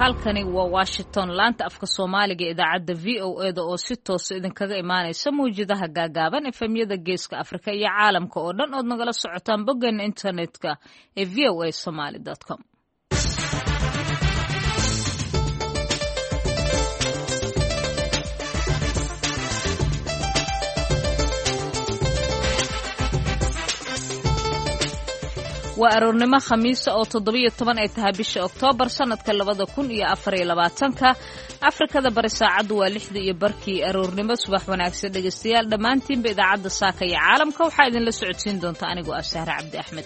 halkani waa Washington laanta afka Soomaaliga idaacada VOA oo si toos idinkaga imaanaysa mawjadaha gaagaaban efemyada geeska Afrika iyo caalamka oo dhan oo nagala socotaan boggan internetka ee voasomali.com. waa aroornimo khamiis oo 17 ay tahay bisha Oktoobar sanadka 2024 Afrikada bari saacadu waa 6:00 aroornimo subax wanaagsan dhageystayaal dhamaantiin idaacada saaka iyo caalamka waxa idin la socodsiin doonta anigoo ah Sahra Cabdi Axmed.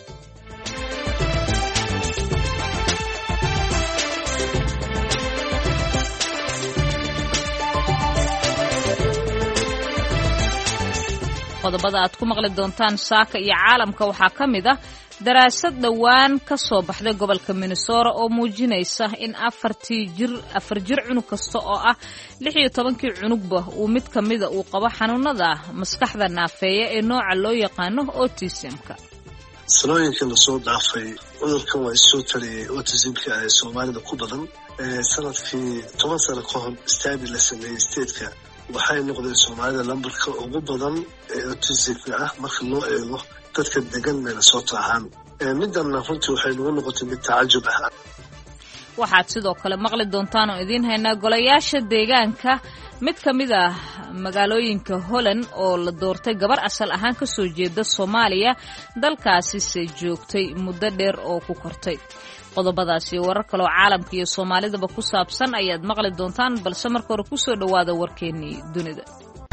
qodobada aad ku maqli doontaan saaka iyo caalamka waxaa kamid ah daraasad dhawaan ka soo baxday gobolka Minnesota oo muujinaysa in afar jir cunug kasta oo ah 16 cunugba uu mid kamida uu qabo xanuunada maskaxda naafeeya ee nooca loo yaqaano autism-ka. sanooyinka la soo dhaafay cudurkan waa isoo taliyay autism-ka ee Soomaalida ku badan sanadkii 10 sano ka hor study la sameeyay state-ka waxay noqdeen Soomaalida lambarka ugu badan ee autism-ka ah marka loo eego dadka degan Minnesota ahaan midana runtii waxay nagu noqotay mid tacajub ah. waxaad sidoo kale maqli doontaan oo idin haynaa golayaasha deegaanka mid kamid ah magaalooyinka Holland oo la doortay gabar asal ahaan ka soo jeeda Soomaaliya dalkaasi se joogtay muddo dheer oo ku kortay. qodobadaasi warar kale oo caalamka iyo Soomaalidaba ku saabsan ayaad maqli doontaan balse marka hore ku soo dhawaada warkeennii dunida.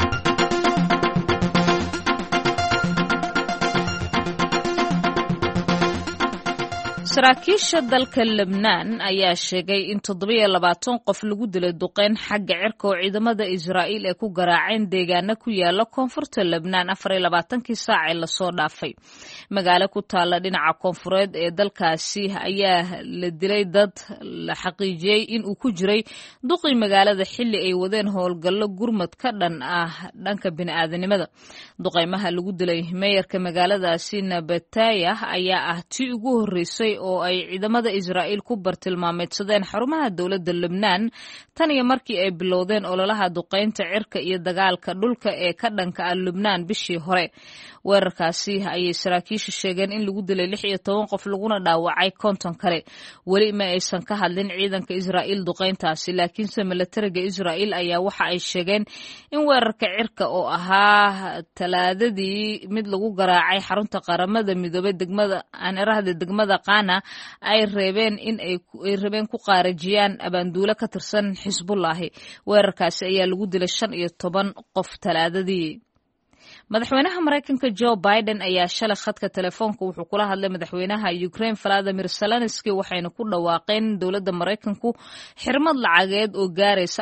saraakiisha dalka Lebanon ayaa sheegay in 27 qof lagu dilay duqeyn xagga cirka oo ciidamada Israa'iil ay ku garaaceen deegaano ku yaala koonfurta Lebanon 24 saac ee la soo dhaafay. magaalo ku taala dhinaca koonfureed ee dalkaasi ayaa la dilay dad la xaqiijiyay in uu ku jiray duqii magaalada xilli ay wadeen howlgallo gurmad ka dhan ah dhanka bini'aadanimada. duqeymaha lagu dilay meeyarka magaaladaasi Nabataya ayaa ah tii ugu horeysay oo ay ciidamada Israa'iil ku bartilmaameedsadeen xarumaha dawladda Lebanon tan iyo markii ay bilowdeen ololaha duqeynta cirka iyo dagaalka dhulka ee ka dhanka ah Lebanon bishii hore. weerarkaasi ayay saraakiishu sheegeen in lagu dilay 16 qof laguna dhaawacay 50 kale. weli ma aysan ka hadlin ciidanka Israa'iil duqeyntaasi laakiinse militariga Israa'iil ayaa waxa ay sheegeen in weerarka cirka oo ahaa Talaadadii mid lagu garaacay xarunta qaramada midoobay degmada Qana ay reebeen ku qaarajiyaan abaanduula ka tirsan Xisbullah. weerarkaasi ayaa lagu dilay 15 qof Talaadadii. madaxweynaha Mareykanka Joe Biden ayaa shalay khadka telefoonka wuxuu kula hadlay madaxweynaha Ukraine Volodymyr Zelensky waxayna ku dhawaaqeen dawladda Mareykanku xirmad lacageed oo gaaraysa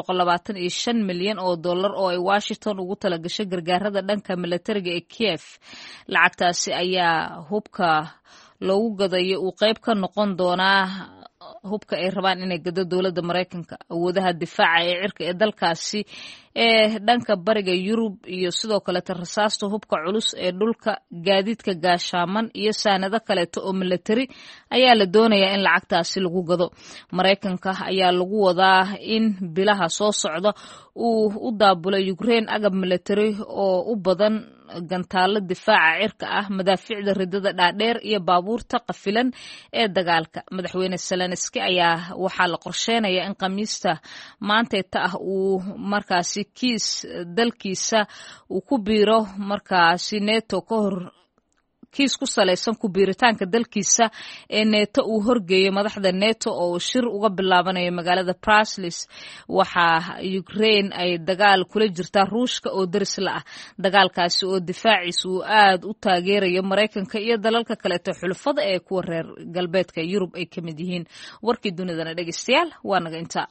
$425 milyan oo ay Washington ugu talagashay gargaarada dhanka militariga ee Kiev. lacagtaasi ayaa hubka loogu gadayo uu qayb ka noqon doonaa hubka ay rabaan inay gado dawladda Mareykanka. awoodaha difaaca ee cirka ee dalkaasi ee dhanka bariga Yurub iyo sidoo kale rasaasta hubka culus ee dhulka gaadiidka gaashaaman iyo saanado kale oo military ayaa la doonayaa in lacagtaasi lagu gado. Mareykanka ayaa lagu wadaa in bilaha soo socda uu u daabulo Ukraine agab military oo u badan gantaalo difaaca cirka ah madaaficda ridada dhaadheer iyo baabuurta qafilan ee dagaalka. madaxweyne Zelensky ayaa waxaa la qorsheenayaa in Khamiista maanta uu markaasi kiis dalkiisa uu ku biiro markaasi NATO ka hor kiis ku salaysan ku biiritaanka dalkiisa ee NATO uu horgeeyo madaxda NATO oo shir uga bilaabanayo magaalada Brussels. waxa Ukraine ay dagaal kula jirtaa Ruushka oo daris la ah. dagaalkaasi oo difaaciisa uu aad u taageerayo Mareykanka iyo dalalka kale ee xulafada ee kuwa reer galbeedka Yurub ay kamid yihiin. warkii dunidana dhageystayaal waa naga intaa.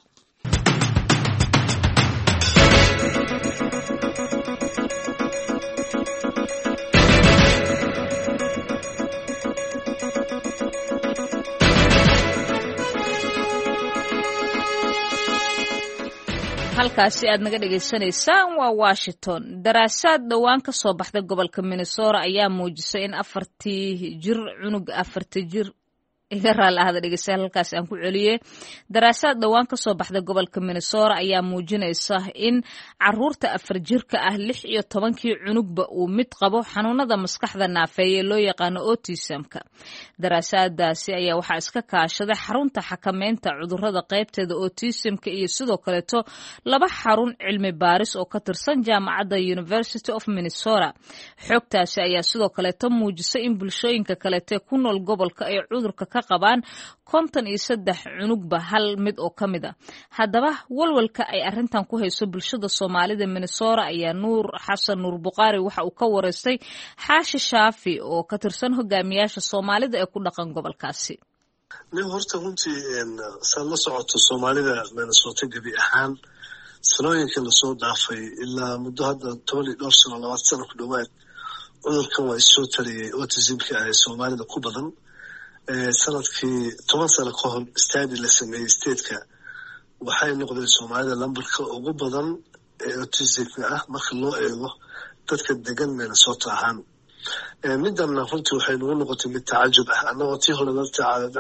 halkaasi aad naga dhageysanaysaan waa Washington. daraasad dhawaan ka soo baxday gobolka Minnesota ayaa muujisay in 4 jir iga raali ahada dhegeystayaal halkaas aan ku celiyey. Daraasaad dhowaan ka soo baxday gobolka Minnesota ayaa muujinaysa in caruurta 4 jirka ah 16 cunugba uu mid qabo xanuunada maskaxda naafeeye loo yaqaano autism-ka. Daraasaadaasi ayaa waxaa iska kaashaday xarunta xakameynta cudurrada qaybteeda autism-ka iyo sidoo kaleeto 2 xarun cilmi baaris oo ka tirsan jaamacadda University of Minnesota. Xogtaasi ayaa sidoo kaleeto muujisay in bulshooyinka kaleeto ku nool gobolka ay cudurka ka qabaan 53 cunugba hal mid oo ka mid ah. Haddaba walwalka ay arrintan ku hayso bulshada Soomaalida Minnesota ayaa Nuur Xasan Nuur Buqaari waxa uu ka wareystay Xaashi Shaafi oo ka tirsan hogaamiyaasha Soomaalida ee ku dhaqan gobolkaasi. nin horta runtii san la socoto Soomaalida Minnesota gabi ahaan sanooyinka la soo dhaafay ilaa muddo hadda 12 sano 20 sano ku dhawaad cudurkan waa soo tariyay autism-ka ee Soomaalida ku badan. sanadkii 10 sano ka hor study la sameeyay state-ka waxay noqdeen Soomaalida lambarka ugu badan ee autism-ka ah marka loo eego dadka degan Minnesota ahaan. midan runtii waxay nagu noqotay mid tacajub ah annagoo tii hore la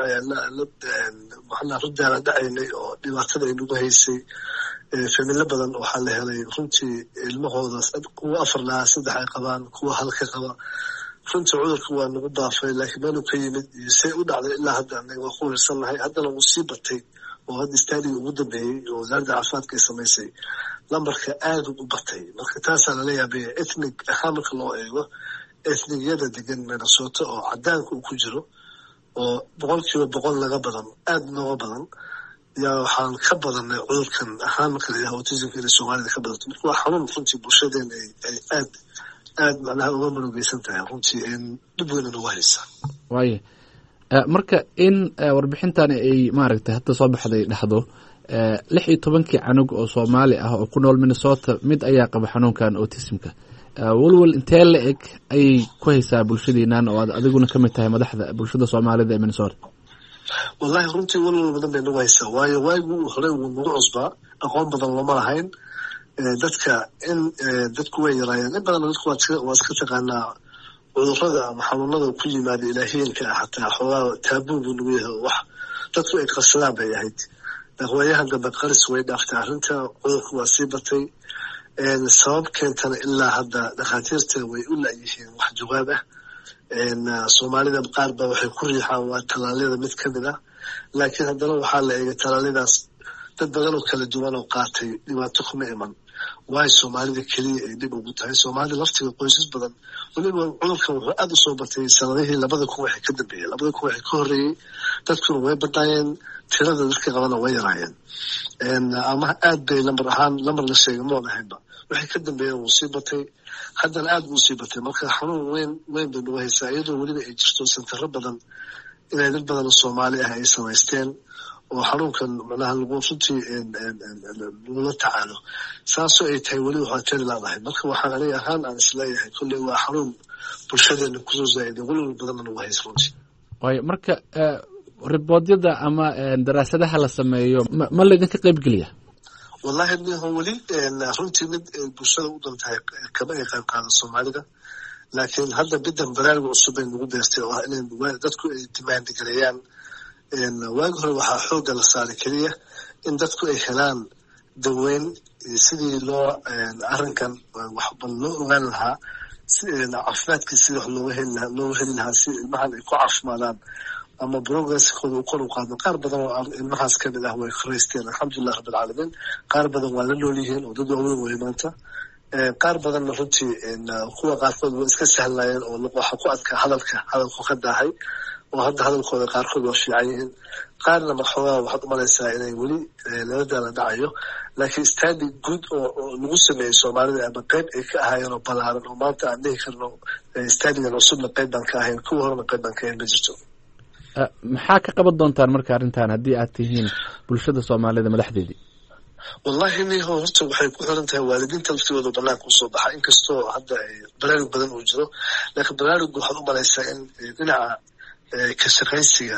dhacaynay oo dhibaatada ay nagu haysay familo badan waxaa la helay runtii ilmahooda kuwa 4 lahaa 3 ay qabaan kuwa hal ka qaba. runtii cudurka waa nagu daafay laakiin meeluu ka yimid iyo say u dhacday ilaa hadda anaga waa ku weersannahay. haddana wuu sii batay oo hadda staadiga ugu dambeeyey oo wasaaradda caafimaadka ay samaysay lambarka aad u batay. marka taasaa lala yaabaya ethnic ahaan marka loo eego ethniyada degan Minnesota oo cadaanka uu ku jiro oo 100% laga badan aad nooga badan yaa waxaan ka badanay cudurkan ahaan marka la yidhaahdo autism-ka inay Soomaalida ka badato. marka waa xanuun runtii bulshadeena ay aad macnaha uga murugaysan tahay runtii dhib weyn nagu haysa. waaye marka in warbixintani ay maaragtay hadda soo baxday dhexdo 16 canug oo Soomaali ah oo ku nool Minnesota mid ayaa qaba xanuunkan autism-ka. walwal intee la eg ayay ku haysaa bulshadeenan oo adiguna ka mid tahay madaxda bulshada Soomaalida ee Minnesota? wallahi runtii walwal badan bay nagu haysaa waayo waagu hore wuu nagu cusbaa aqoon badan looma lahayn. dadku way yaraayeen in badan dadku waa iska taqaanaa cudurrada ama xanuunada ku yimaada ilaahiyeenka ah xataa xoogaa taabuu buu nagu yahay wax dadku ay qarsadaan bay ahayd. waayahan dambe qaris way dhaaftay arrinta cudurku waa sii batay. sabab keentana ilaa hadda dhakhaatiirta way u la'yihiin wax jawaab ah. Soomaalida qaar ba waxay ku riixaan waa talaalada mid ka mid ah laakiin haddana waxaa la eegay talaaladaas dad badan oo kala duwan oo qaatay dhibaato kuma iman. waayo Soomaalida keliya ay dhib ugu tahay. Soomaalida laftiga qoysas badan weliba cudurkan wuxuu aad u soo batay sanadihii 2000 waxay ka dambeeyay 2000 waxay ka horreeyay dadkuna way badayeen tirada dadka qabana way yaraayeen. ama aad bay lambar la sheegay ma lahaynba waxay ka dambeeyeen wuu sii batay haddana aad buu sii batay. marka xanuun weyn bay nagu haysaa iyadoo weliba ay jirto sentaro badan inay dad badan oo Soomaali ah ay samaysteen oo xanuunkan macnaha lagu runtii lagula tacaalo saasoo ay tahay weli waxaa tari laadahay. marka waxaan aniga ahaan aan isleeyahay kolley waa xanuun bulshadeena kusoo zaa'iday walwal badanna nagu haysa runtii. waayo marka riboodyada ama daraasadaha la sameeyo ma laydinka qaybgeliya? wallahi niho weli runtii mid bulshada u dantahay kama ay qayb qaado Soomaalida laakiin hadda bidan barnaamij cusub ay nagu beertay oo inay dadku ay demand gareeyaan. waagi hore waxaa xoogga la saaray keliya in dadku ay helaan daweyn sidii loo arrinkan waxba loo ogaan lahaa caafimaadkii sidii wax looga heli lahaa si ilmahan ay ku caafimaadaan ama progresskooda u kor u qaado. qaar badan oo ilmahaas ka mid ah way koraysteen alxamdulilah rabbilcaalamiin. qaar badan waa la nool yihiin oo dad waaweyn way maanta. qaar badanna runtii kuwa qaarkood way iska sahlayeen oo waxa ku adkaa hadalku ka daahay oo hadda hadalkooda qaarkood waa fiican yihiin. qaarna maxoogaa waxaad u malaysaa inay weli nabadaala dhacayo laakiin study guud oo lagu sameeyey Soomaalida ama qayb ay ka ahaayeen oo ballaaran oo maanta aan dhihi karno studygan cusubna qayb baan ka ahayn kuwa horena qayb baan ka ahayn ma jirto. maxaa ka qaban doontaan marka arrintan haddii aad tihiin bulshada Soomaalida madaxdeedii? wallahi niho horta waxay ku xiran tahay waalidiinta laftigooda banaanka usoo baxa inkastoo hadda baraarug badan uu jiro laakiin baraarugga waxaad u malaysaa in dhinaca ka shaqaysiga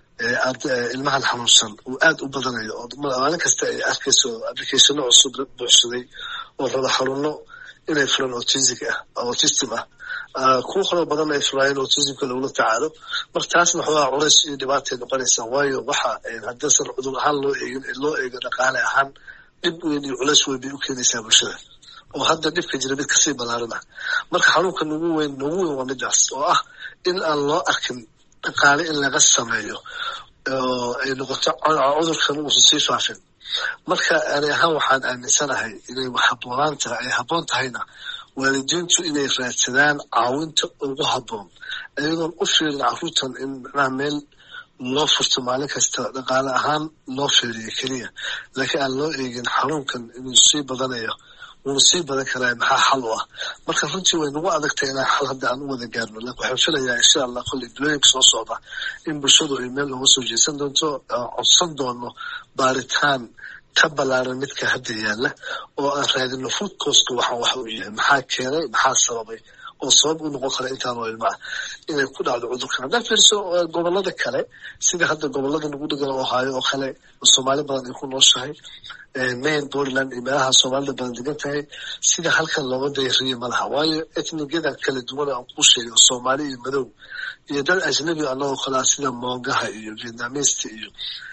ilmahan xanuunsan uu aad u badanayo oo maalin kasta ay arkayso applicationo cusub buuxsaday oo raba xanuuno inay fulaan autism kuwa kaloo badan ay fulaayeen autismka lagula tacaalo marka taasna waxoogaa culays iyo dhibaatay noqonaysaa waayo waxa haddaysan cudur ahaan loo eegin loo eego dhaqaale ahaan dhib weyn iyo culays weyn bay u keenaysaa bulshada oo hadda dhibka jira mid kasii ballaaran ah marka xanuunka nagu weyn waa midaas oo ah in aan loo arkin dhaqaale in laga sameeyo oo ay noqoto cudurkan uusan sii faafin marka ani ahaan waxaan aaminsanahay inay ay habboon tahayna waalidiintu inay raadsadaan caawinta ugu habboon iyadoon u fiirin carruurtan in macnaha meel loo furto maalin kasta dhaqaale ahaan loo fiiriyo keliya laakiin aan loo eegin xanuunkan inuu sii badanayo wuuna sii badan karaa maxaa xal u ah marka runtii way nagu adagtay inaan xal hadda aan u wada gaarno laakiin waxaan filayaa insha allah kolley bilooyinka soo socda in bulshadu ay meel uga soo jeesan doonto codsan doono baaritaan ka ballaaran midka hadda yaalla oo aan raadino food cost waxaan waxa uu yahay maxaa keenay maxaa sababay oo sabab u noqon kara intaan oo ilma ah inay ku dhacdo cudurkan haddaan fiirso gobollada kale sida hadda gobollada nagu dhegan Ohio oo kale Soomaali badan ay ku nooshahay Maine, Portland iyo meelaha Soomaalida badan degan tahay sida halkan looga dayriyo malaha waayo etnigada kala duwan aan ku sheegay Soomaali iyo madow iyo dad ajnabi anagoo kala sida Mongaha iyo Vietnamese iyo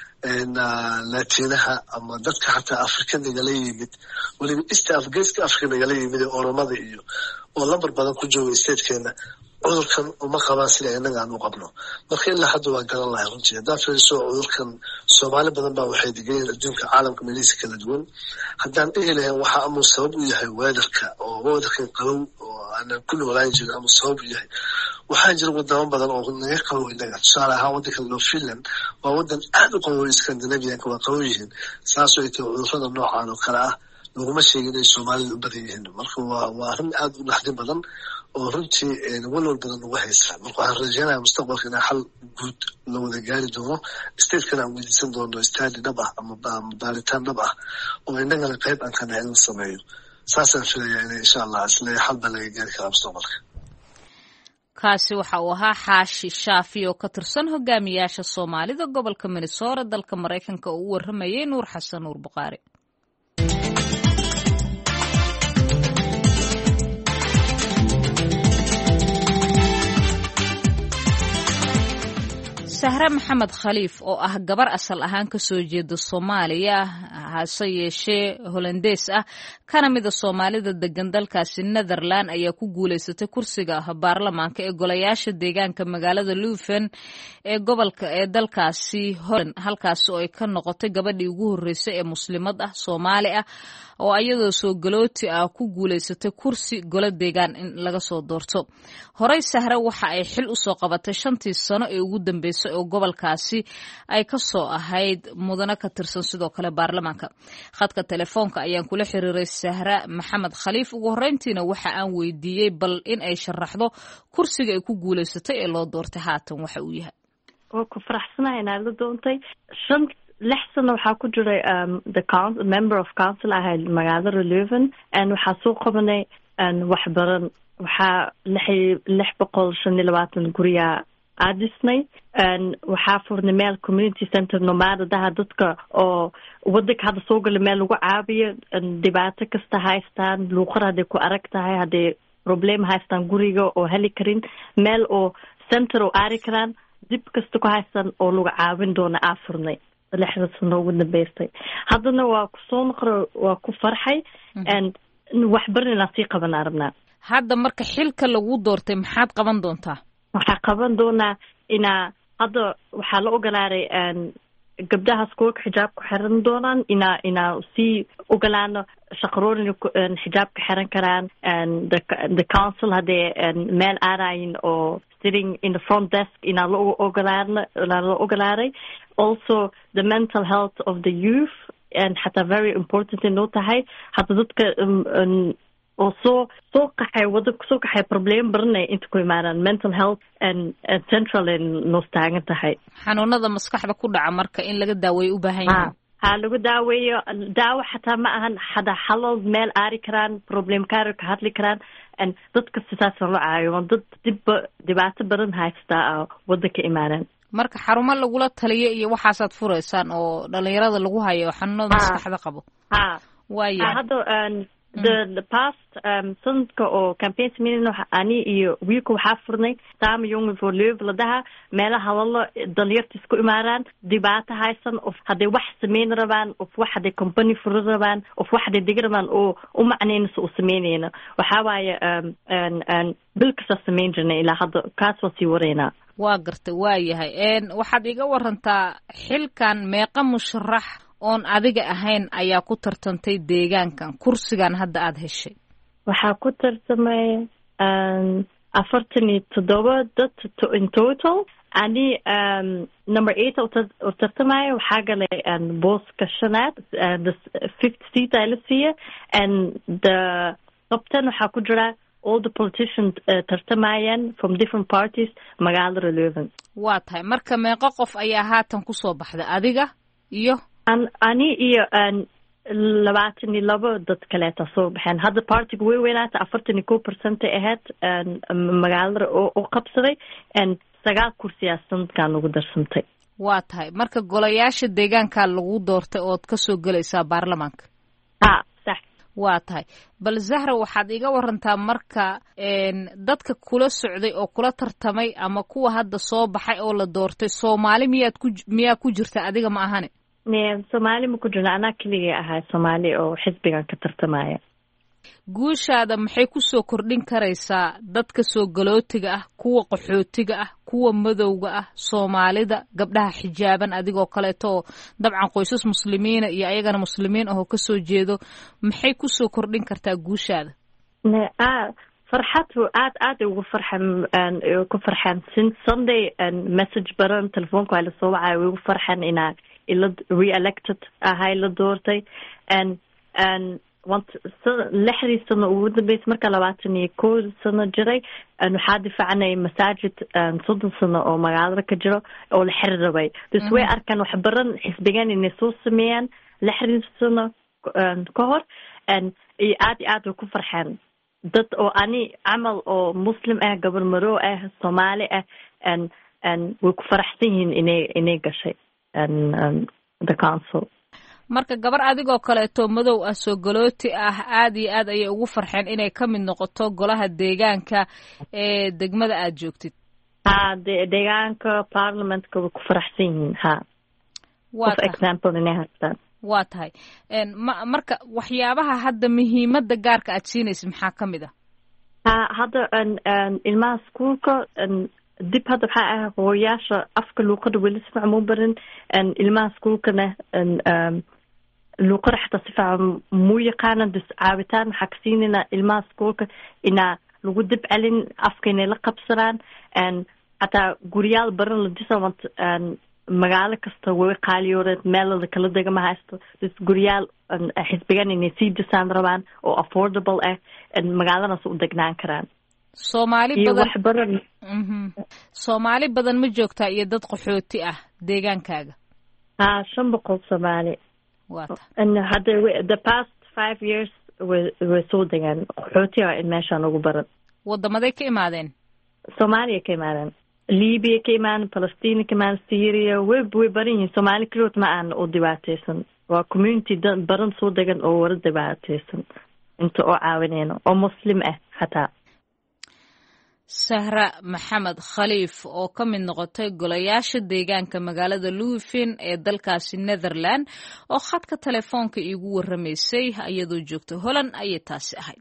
Latinaha ama dadka xataa Afrika nagala yimid waliba East Africa nagala yimid Oromada iyo oo lambar badan ku jooga statekeena cudurkan uma qabaan sida inaga aan u qabno marka ilaa hadda waa garan lahay runtii haddaan fiiriso cudurkan Soomaali badan baa waxay degan adduunka caalamka meelihiisa kala duwan haddaan dhihi lahayn waxa ama sabab u yahay weatherka oo weatherkan qabow oo aanan ku noolaan jirin ama sabab u yahay waxaa jira wadamo badan oo naga qabow inaga tusaale ahaan waddanka Finland waa waddan aad u qabow Scandinavianka waa qabow yihiin saasoo ay tahay cudurrada noocaan oo kale ah laguma sheegin inay Soomaalida u badan yihiin marka waa arrin aad u naxdin badan oo runtii walwal badan ugu haysa marka waxaan rajaynayaa mustaqbalka inaan xal guud la wada gaari doono statekana aan weydiisan doono study dhab ah ama baaritaan dhab ah oo innagana qayb aan ka nahay in la sameeyo saasaan filayaa inay insha allah isla xal baa laga gaari karaa mustaqbalka kaasi waxa uu ahaa Xaashi Shaafi oo ka tirsan hogaamiyaasha Soomaalida gobolka Minnesota dalka Mareykanka oo u waramayay Nuur Xasan Nuur Buqaari Sahra Maxamed Khaliif oo ah gabar asal ahaan ka soo jeeda Soomaaliya hase yeeshee Hollandees ah kana mid ah Soomaalida degan dalkaasi Netherland ayaa ku guuleysatay kursiga baarlamaanka ee golayaasha deegaanka magaalada Leuven ee gobolka ee dalkaasi Holland halkaas oo ay ka noqotay gabadhii ugu horeysay ee muslimad ah Soomaali ah oo ayadoo soo galooti ah ku guuleysatay kursi golo deegaan in laga soo doorto horey Sahra waxa ay xil u soo qabatay 5 sano ee ugu dambeysay oo gobolkaasi ay ka soo ahayd mudana ka tirsan sidoo kale baarlamaanka khadka telefoonka ayaan kula xiriiray Sahra Maxamed Khaliif ugu horeyntiina waxa aan weydiiyay bal in ay sharaxdo kursiga ay ku guuleysatay ee loo doortay haatan waxa uu yahay oo ku faraxsanahay inaad la doontay 6 sano waxaa ku jiray member of council ahayd magaalada Leuven waxaa soo qabanay waxbaran waxaa 625 guriya aadisnay waxaa furnay meel community center nomaadadaha dadka oo wadanka hadda soo gala meel lagu caabiyo dhibaato kasta haystaan luuqad hadday ku arag tahay hadday problem haystaan guriga oo heli karin meel oo center oo aari karaan dib kasta ku haystaan oo lagu caawin doona aa furnay 6 sano ugu dambeystay haddana waa ku soo noqro waa ku farxay waxbarina sii qaban arabnaa hadda marka xilka lagu doortay maxaad qaban doontaa waxaa qaban doonaa inaa hadda waxaa la ogolaaday gabdhaha schoolka xijaabka xiran doonaan inaa sii ogolaano shaqaroonin xijaabka xiran karaan the council hadday meel aadayin oo sitting in the front desk inaa la ogolaaday also the mental health of the youth xataa very important inoo tahay hadda dadka oo soo qaxay wadanka soo qaxay problem baranay inta ku imaadaan mental health and central noos taagan tahay xanuunada maskaxda ku dhaca marka in laga daaweeyo u baahan yahay lagu daaweeyo daawo xataa ma ahan hada xalal meel aari karaan problemkaara ka hadli karaan dadka sidaas loo caayo dad dhibaato badan haysta wadanka imaadaan marka xarumo lagula taliyo iyo waxaasaad fureysaan oo dhalinyarada lagu hayo xanuunada maskaxda qabo waayo hadda the past sanadka oo campaign sameynayna ani iyo wiilka waxaa furnay saama young for live ladaha meelaha hadallo dhalinyarta isku imaaraan dhibaato haysan of hadday wax sameyn rabaan of wax hadday company furi rabaan of wax hadday degi rabaan oo u macnaynaysa u sameynayna waxaa waaye bil kasta sameyn jirnay ilaa hadda kaas waa sii waraynaa. waa gartay waa yahay waxaad iga warantaa xilkan meeqa musharax oon adiga ahayn ayaa ku tartantay deegaankan kursigan hadda aada heshay? waxaa ku tartamay 47 dad in total. ani number 8 oo tartamaya waxaa galay booska shanaad, the 5th seat ay la siiya, and the top 10 waxaa ku jira all the politicians tartamayaan from different parties magaalada Leuven. waa tahay marka meeqa qof ayaa haatan kusoo baxda adiga iyo ani iyo 22 dad kaleeta soo baxeen. hadda partiga way weynaata 41% ahayd magaalada oo qabsaday, 9 kursiyaa sanadkan ugu darsantay. waa tahay marka golayaasha deegaanka lagu doortay ood kasoo gelaysaa baarlamaanka? sax. waa tahay bal Zahra waxaad iga warantaa marka dadka kula socday oo kula tartamay ama kuwa hadda soo baxay oo la doortay Soomaali miyaa ku jirta adiga ma ahane? Soomaali ma ku jirna, anaa keligay ahay Soomaali oo xisbigan ka tartamaya. guushaada maxay ku soo kordhin karaysaa dadka soo galootiga ah, kuwa qaxootiga ah, kuwa madowga ah, Soomaalida, gabdhaha xijaaban adigoo kaleeto dabcan qoysas muslimiina iyo ayagana muslimiin ah oo ka soo jeedo, maxay ku soo kordhin kartaa guushaada? farxad aad ugu farxan since Sunday message baran telefoonka la soo wacay ugu farxan inaa ila re-elected ahay la doortay and lixdii sano ugu dambeysay marka 21 sano jiray waxaa difaacnay masaajid 30 sano oo magaalada ka jiro oo la xiri rabay. dus way arkaan wax baran xisbigan inay soo sameeyaan 60 sano ka hor aad ku farxaan dad oo ani camal oo muslim ah, gabar madow ah, Soomaali ah way ku faraxsan yihiin inay gashay the council. marka gabar adigoo kaleeto madow ah soo galooti ah aad iyo aad ayay ugu farxeen inay ka mid noqoto golaha deegaanka ee degmada aad joogtid? deegaanka parliamentka way ku faraxsan yihiin. for example inay haystaan. waa tahay marka waxyaabaha hadda muhiimadda gaarka aad siinaysa maxaa ka mid ah? hadda ilmaha iskuulka dib hadda waxaa ah hooyaasha afka luuqada weli si fiican u barin, ilmaha iskuulkana luuqada xataa si fiican muu yaqaanan. dus caawitaan waxaa ka siinayna ilmaha iskuulka inaa lagu dib celin afka inay la qabsadaan, xataa guryaal baran la disa magaalo kasta way qaaliyooreen, meelada kala dega ma haysto. dus guryaal xisbigan inay sii disaan rabaan oo affordable ah magaaladaas u degnaan karaan. Soomaali badan ma joogtaa iyo dad qaxooti ah deegaankaaga? 500 Soomaali. hadda the past 5 years way soo degaan qaxooti ah in meeshaan ugu baran. wadamaday ka imaadeen? Soomaaliya ka imaadeen, Liibiya ka imaadeen, Palestina ka imaadeen, Syria way baran yihiin. Soomaali kaligood ma aan u dhibaataysan, waa community baran soo degan oo wara dhibaataysan inta oo caawinayno oo muslim ah xataa. Sahra Maxamed Khaliif oo ka mid noqotay golayaasha deegaanka magaalada Leuven ee dalkaasi Netherland oo khadka telefoonka iigu waramaysay iyadoo joogto Holland ayay taasi ahayd.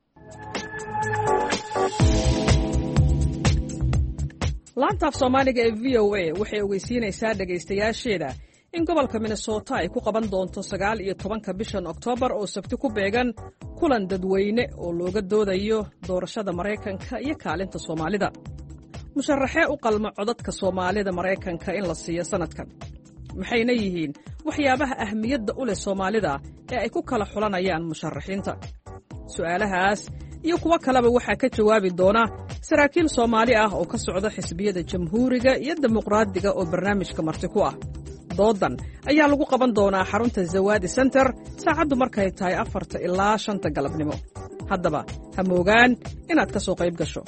laanta af Soomaaliga ee VOA waxay ogeysiinaysaa dhagaystayaasheeda in gobolka Minnesota ay ku qaban doonto 19 bishan Oktoobar oo sabti ku beegan kulan dadweyne oo looga doodayo doorashada Mareykanka iyo kaalinta Soomaalida. musharaxee u qalma codadka Soomaalida Mareykanka in la siiyo sanadkan. maxayna yihiin waxyaabaha ahmiyadda u leh Soomaalida ee ay ku kala xulanayaan musharaxiinta? su'aalahaas iyo kuwa kaleba waxaa ka jawaabi doona saraakiil Soomaali ah oo ka socda xisbiyada Jamhuuriga iyo Dimuqraadiga oo barnaamijka marti ku ah. doodan ayaa lagu qaban doonaa xarunta Zawadi Center saacadu markay tahay 4 ilaa 5 galabnimo. haddaba ha moogaan inaad ka soo qayb gasho.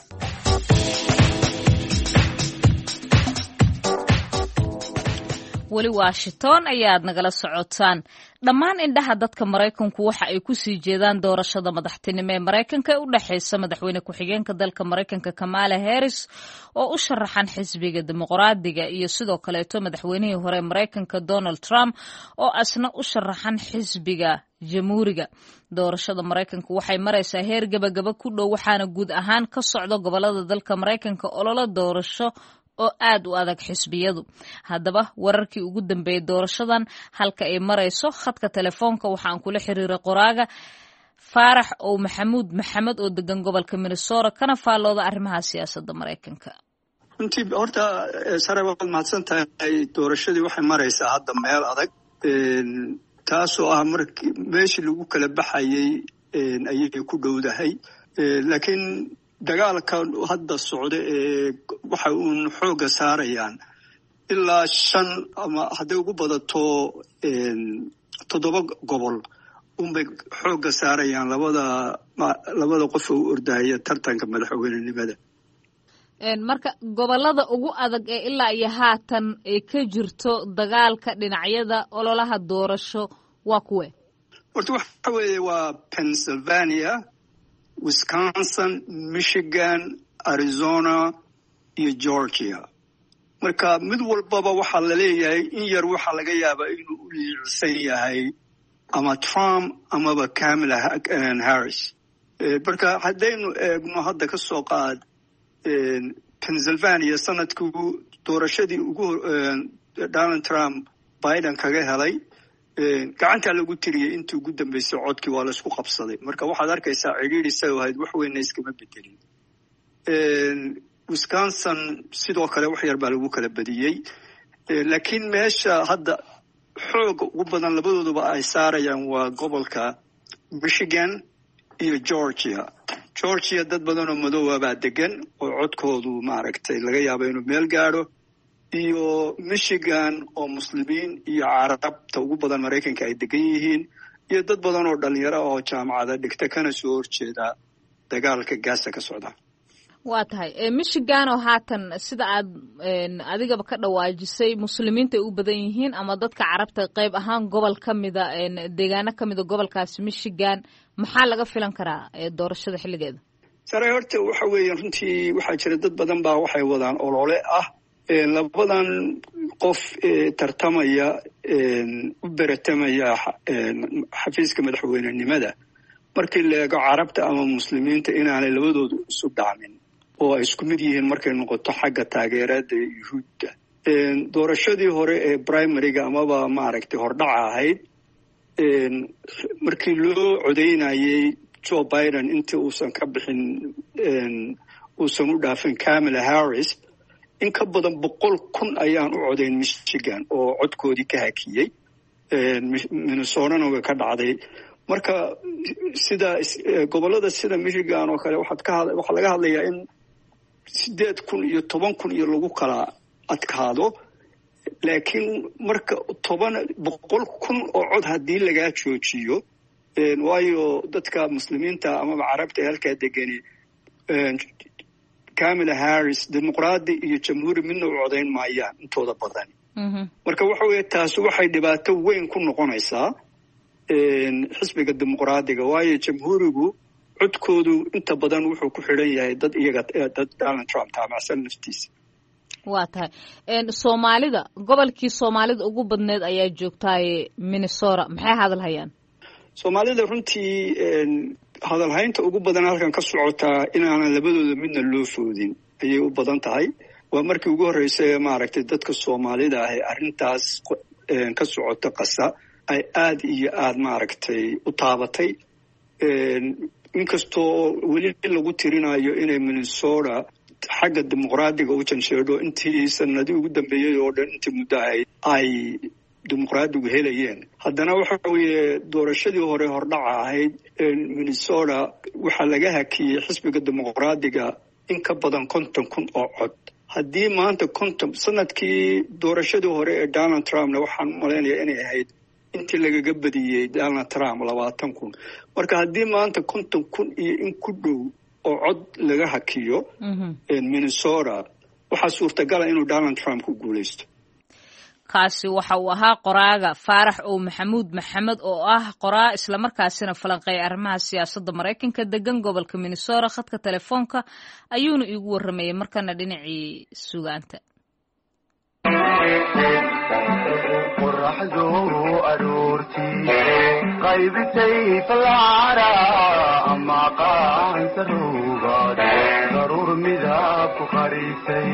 weli washington ayaad nagala socotaan. dhammaan indhaha dadka maraykanku waxa ay ku sii jeedaan doorashada madaxtinimo ee maraykanka ee u dhexaysa madaxweyne ku-xigeenka dalka maraykanka Kamala Harris oo u sharaxan xisbiga dimuqraadiga iyo sidoo kaleeto madaxweynihii hore maraykanka Donald Trump oo asna u sharaxan xisbiga jamhuuriga. doorashada maraykanku waxay maraysaa heer gabagaba ku dhow waxaana guud ahaan ka socda gobolada dalka maraykanka ololo doorasho oo aad u adag xisbiyadu. haddaba wararkii ugu dambeeyay doorashadan halka ay marayso khadka telefoonka waxaan kula xiriiray qoraaga Faarax oo maxamed oo degan gobolka Minnesota kana faallooda arrimaha siyaasadda maraykanka. runtii horta sare waad mahadsan tahay. doorashadii waxay maraysaa hadda meel adag taasoo ah markii meeshii lagu kala baxayay ayay ku dhowdahay laakiin dagaalka hadda socda waxa uun xooga saarayaan ilaa 5 ama hadday ugu badato 7 gobol unbay xooga saarayaan labada qof oo ordaya tartanka madaxweynenimada. marka gobolada ugu adag ee ilaa iyo haatan ay ka jirto dagaalka dhinacyada ololaha doorasho waa kuwe? horta waxa weeye waa Pennsylvania, Wisconsin, Michigan, Arizona iyo Georgia. marka mid walbaba waxaa la leeyahay in yar waxaa laga yaabaa inuu u liicsan yahay ama Trump amaba Kamala Harris. marka haddaynu eegno hadda ka soo qaad Pennsylvania sanadkii doorashadii ugu Donald Trump Biden kaga helay gacanta lagu tiriyay intii ugu dambeysay codkii waa la isku qabsaday. marka waxaad arkaysaa ciriiri soo ahayd wax weyn iskama bedelin. Wisconsin sidoo kale wax yar baa lagu kala badiyay laakiin meesha hadda xoog ugu badan labadooduba ay saarayaan waa gobolka Michigan iyo Georgia. dad badan oo madooba baa degan oo codkoodu maaragtay laga yaabo inuu meel gaadho, iyo Michigan oo muslimiin iyo carabta ugu badan maraykanka ay degan yihiin, iyo dad badan oo dhalinyaro oo jaamacada dhigta kana soo horjeeda dagaalka gaasa ka socda. waa tahay Michigan oo haatan sida aad adigaba ka dhawaajisay muslimiinta ay u badan yihiin ama dadka carabta qayb ahaan gobol kamida deegaano kamida gobolkaasi Michigan, maxaa laga filan karaa doorashada xilligeeda? sare horta waxa weeye runtii waxaa jira dad badan baa waxay wadaan olole ah labadan qof tartamaya u baratamaya xafiiska madaxweynenimada markii la eego carabta ama muslimiinta inaanay labadoodu isu dhacmin oo ay isku mid yihiin markay noqoto xagga taageerada yuhuudda. doorashadii hore ee primaryga amaba maaragtay hordhaca ahayd markii loo codeynayay Joe Biden intii uusan ka bixin uusan u dhaafin Kamala Harris, in ka badan 100,000 ayaan u codeyn Michigan oo codkoodii ka hakiyey. Minnesota way ka dhacday. marka sida gobolada sida Michigan oo kale waxa laga hadlayaa in 8,000 iyo 10,000 iyo lagu kala adkaado, laakiin marka 100,000 oo cod haddii laga joojiyo waayo dadka muslimiinta ama carabta halka degani Kamala Harris dimuqraadi iyo jamhuuri midna u codeyn maayaan intooda badan. marka waxa weeye taas waxay dhibaato weyn ku noqonaysaa xisbiga dimuqraadiga waayo jamhuurigu codkoodu inta badan wuxuu ku xidhan yahay dad Donald Trump taamacsan naftiisa. waa tahay Soomaalida gobolkii Soomaalida ugu badneed ayaa joogtay Minnesota, maxay hadal hayaan? Soomaalida runtii hadalhaynta ugu badan halkan ka socotaa inaanan labadooda midna loo foodin ayay u badan tahay. waa markii ugu horeysay maaragtay dadka Soomaalida ah arrintaas ka socota qasa ay aad iyo aad maaragtay u taabatay. inkastoo weli lagu tirinayo inay Minnesota xagga dimuqraadiga u janjeedo intii sanadii ugu dambeeyay oo dhan intii muddo ay dimuqraadigu helayeen, haddana waxa weeye doorashadii hore hordhaca ahayd Minnesota waxaa laga hakiyey xisbiga dimuqraadiga in ka badan 50,000 oo cod. haddii maanta sanadkii doorashadii hore ee Donald Trumpna waxaan malaynayaa inay ahayd intii lagaga badiyey Donald Trump 20,000. marka haddii maanta 50,000 iyo in ku dhow oo cod laga hakiyo Minnesota waxaa suurtagala inuu Donald Trump ku guuleysto. kaasi waxa uu ahaa qoraaga faarax ow maxamuud maxamed oo ah qoraa islamarkaasina falanqeeya arrimaha siyaasadda maraykanka degan gobolka minnesota khadka telefoonka ayuuna iigu warramayay markana dhinacii sugaanta qorraxdu aroortii qaybisay falcara ama qaansa roogaad daruur midab ku qarisay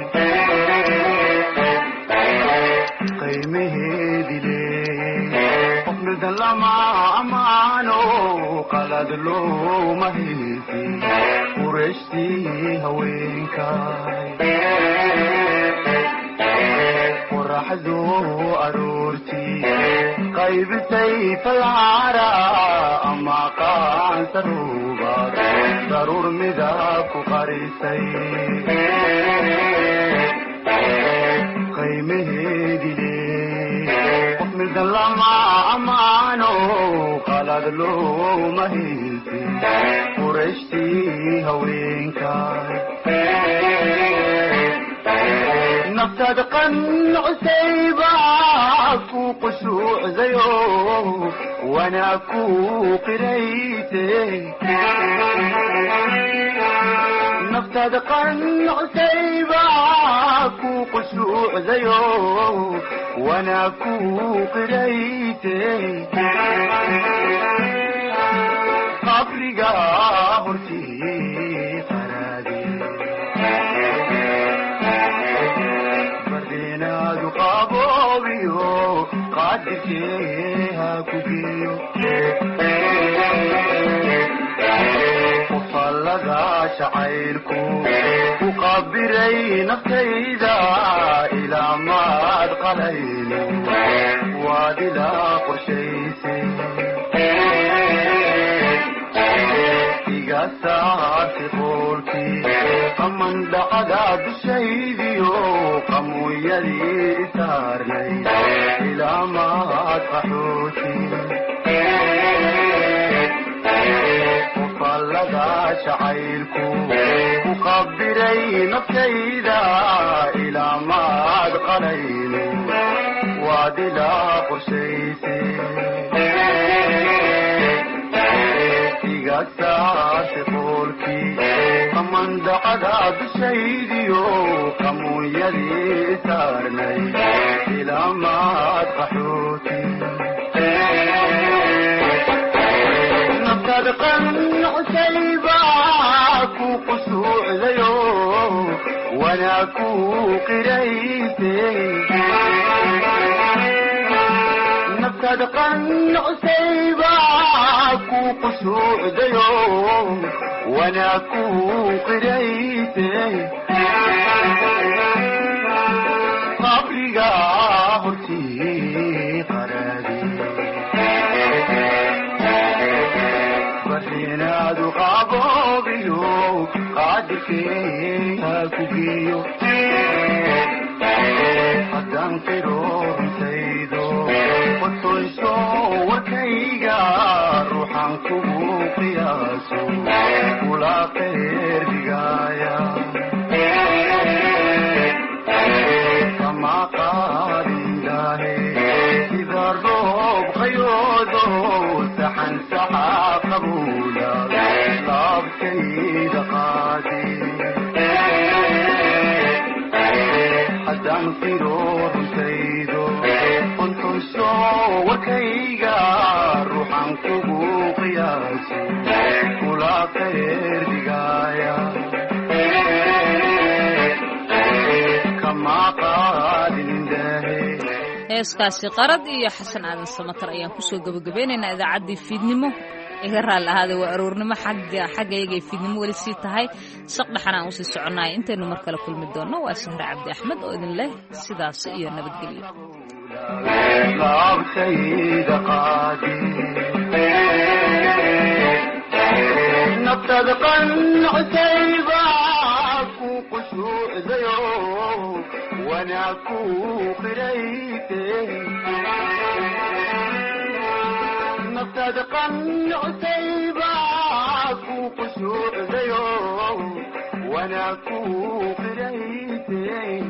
qiimaheedile qof midan lama amaano qalad looma haysi qurashtii haweenkay qorraxdu aroortii qaybisay falcara ama qaansa roogaad daruur midab ku qarisay qiimaheedile qof midan lama amaano qalad looma haysi qurashtii haweenkay naftaada qancusayba ku qushuucdayo wanaa ku qirayte naftaada qancusayba ku qushuucdayo wanaa ku qirayte qabriga hortii qaraade bardeenaadu qaboobiyo qaadirkeeha ku geeyo qofallada jacaylku ku qabiray naftayda ilaa maad qalayno waad ilaa qorshaysay iga saarti qoolkii qaman dhacda dushaydiyo qamuuyadii isaarnay ilaa maad qaxooti qofallada jacaylku ku qabiray naftayda ilaa maad qalayno waad ilaa qorshaysay iga saarti qoolkii qaman dhacda dushaydiyo qamuuyadii isaarnay ilaa maad qaxooti naftaada qancusayba ku qushuucdayo wanaa ku qirayte naftaada qancusayba ku qushuucdayo wanaa ku qirayte qabriga hortii qaraade bardeenaadu qaboobiyo qaadirkeeha ku geeyo haddaan qiro runtaydo qotoyso warkayga ruuxan kugu qiyaaso kula qeerdigaaya kama qaadindahe sida roob qayoodo saxan saxa qabuula laabtayda qaadi haddaan qiro runtaydo qotoyso warkayga ruuxan kugu qiyaaso kula qeerdigaaya kama qaadindahe heeskaasi qarad iyo xasan aadan samatar ayaan kusoo gabagabeynaynaa idaacaddii fiidnimo iga raalli ahaada waa aroornimo xaggayagay fiidnimo weli sii tahay saqdhaxan aan usii soconnahay intaynu mar kale kulmi doonno waa sahre cabdi axmed oo idin leh sidaas iyo nabadgelyo laabtayda qaadi naftaada qancusayba ku qushuucdayo wanaa ku qirayte naftaada qancusayba ku qushuucdayo wanaa ku qirayte